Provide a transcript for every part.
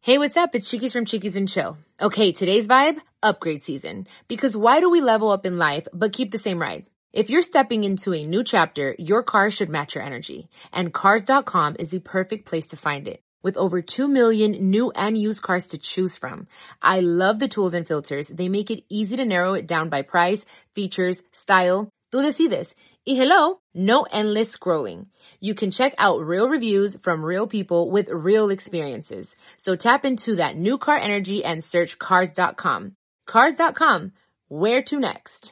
Hey, what's up? It's Chiquis from Chiquis and Chill. Okay, today's vibe, upgrade season. Because why do we level up in life but keep the same ride? If you're stepping into a new chapter, your car should match your energy. And Cars.com is the perfect place to find it. With over 2 million new and used cars to choose from. I love the tools and filters. They make it easy to narrow it down by price, features, style. Tú decides. Y hello, no endless scrolling. You can check out real reviews from real people with real experiences. So tap into that new car energy and search Cars.com. Cars.com. Where to next?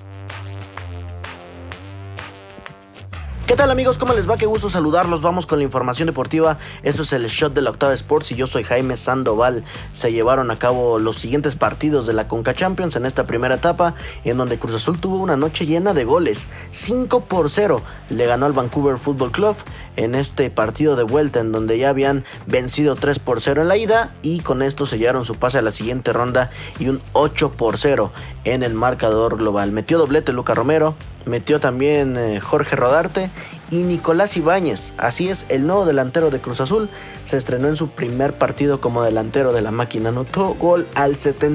¿Qué tal, amigos? ¿Cómo les va? Qué gusto saludarlos. Vamos con la información deportiva. Esto es el Shot de la Octava Sports y yo soy Jaime Sandoval. Se llevaron a cabo los siguientes partidos de la Conca Champions en esta primera etapa, en donde Cruz Azul tuvo una noche llena de goles. 5-0 le ganó al Vancouver Football Club en este partido de vuelta, en donde ya habían vencido 3-0 en la ida y con esto sellaron su pase a la siguiente ronda y un 8-0 en el marcador global. Metió doblete Luca Romero, metió también Jorge Rodarte y Nicolás Ibáñez. Así es, el nuevo delantero de Cruz Azul se estrenó en su primer partido como delantero de la máquina. Anotó gol al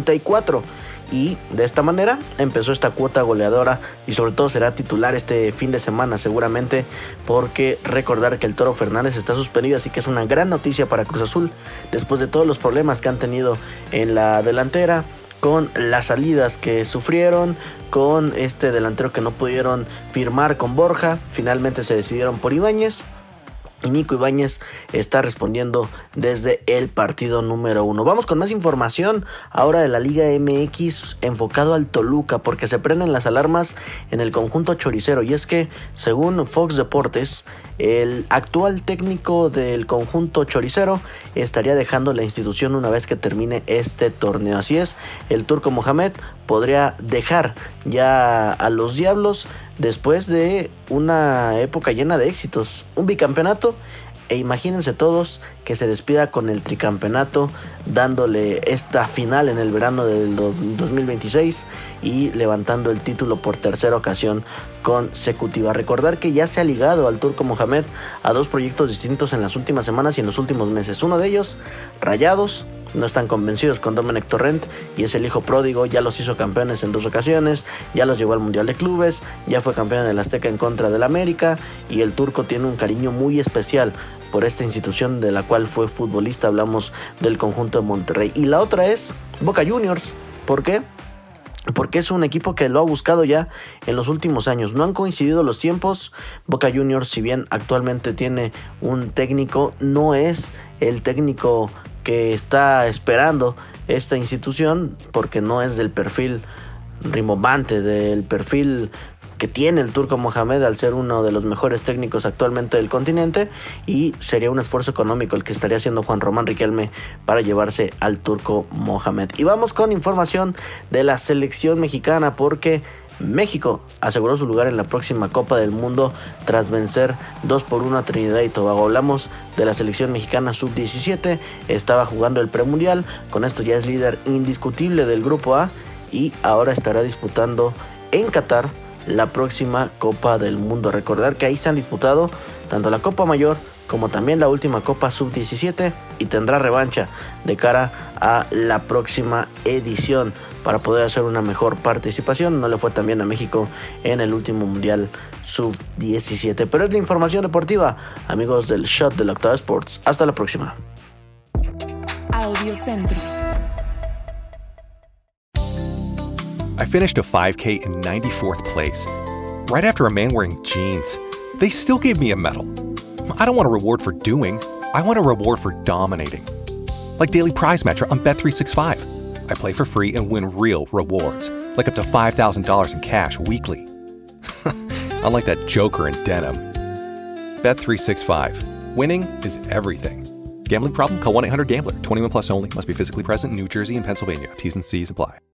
74 y de esta manera empezó esta cuota goleadora y sobre todo será titular este fin de semana seguramente, porque recordar que el Toro Fernández está suspendido, así que es una gran noticia para Cruz Azul después de todos los problemas que han tenido en la delantera, con las salidas que sufrieron, con este delantero que no pudieron firmar con Borja. Finalmente se decidieron por Ibáñez y Nico Ibáñez está respondiendo desde el partido número 1. Vamos con más información ahora de la Liga MX enfocado al Toluca, porque se prenden las alarmas en el conjunto choricero, y es que según Fox Deportes, el actual técnico del conjunto choricero estaría dejando la institución una vez que termine este torneo. Así es, el turco Mohamed podría dejar ya a los Diablos después de una época llena de éxitos, un bicampeonato, e imagínense todos que se despida con el tricampeonato, dándole esta final en el verano del 2026 y levantando el título por tercera ocasión consecutiva. Recordar que ya se ha ligado al turco Mohamed a dos proyectos distintos en las últimas semanas y en los últimos meses. Uno de ellos, Rayados. No están convencidos con Domenech Torrent y es el hijo pródigo. Ya los hizo campeones en 2 ocasiones, ya los llevó al Mundial de Clubes, ya fue campeón del Azteca en contra del América, y el turco tiene un cariño muy especial por esta institución de la cual fue futbolista. Hablamos del conjunto de Monterrey. Y la otra es Boca Juniors. ¿Por qué? Porque es un equipo que lo ha buscado ya en los últimos años. No han coincidido los tiempos. Boca Juniors, si bien actualmente tiene un técnico, no es el técnico que está esperando esta institución, porque no es del perfil rimbombante, del perfil que tiene el turco Mohamed, al ser uno de los mejores técnicos actualmente del continente, y sería un esfuerzo económico el que estaría haciendo Juan Román Riquelme para llevarse al turco Mohamed. Y vamos con información de la selección mexicana, porque México aseguró su lugar en la próxima Copa del Mundo tras vencer 2-1 a Trinidad y Tobago. Hablamos de la selección mexicana sub-17, estaba jugando el premundial, con esto ya es líder indiscutible del grupo A y ahora estará disputando en Qatar la próxima Copa del Mundo. Recordar que ahí se han disputado tanto la Copa Mayor como también la última Copa Sub-17 y tendrá revancha de cara a la próxima edición para poder hacer una mejor participación. No le fue tan bien a México en el último Mundial Sub-17. Pero es la información deportiva, amigos del Shot de la Octava Sports. Hasta la próxima. Audio Centro. I finished a 5K in 94th place, right after a man wearing jeans. They still gave me a medal. I don't want a reward for doing, I want a reward for dominating. Like Daily Prize Matcher on Bet365. I play for free and win real rewards, like up to $5,000 in cash weekly. Unlike that joker in denim. Bet365. Winning is everything. Gambling problem? Call 1-800-GAMBLER. 21 plus only. Must be physically present in New Jersey and Pennsylvania. T's and C's apply.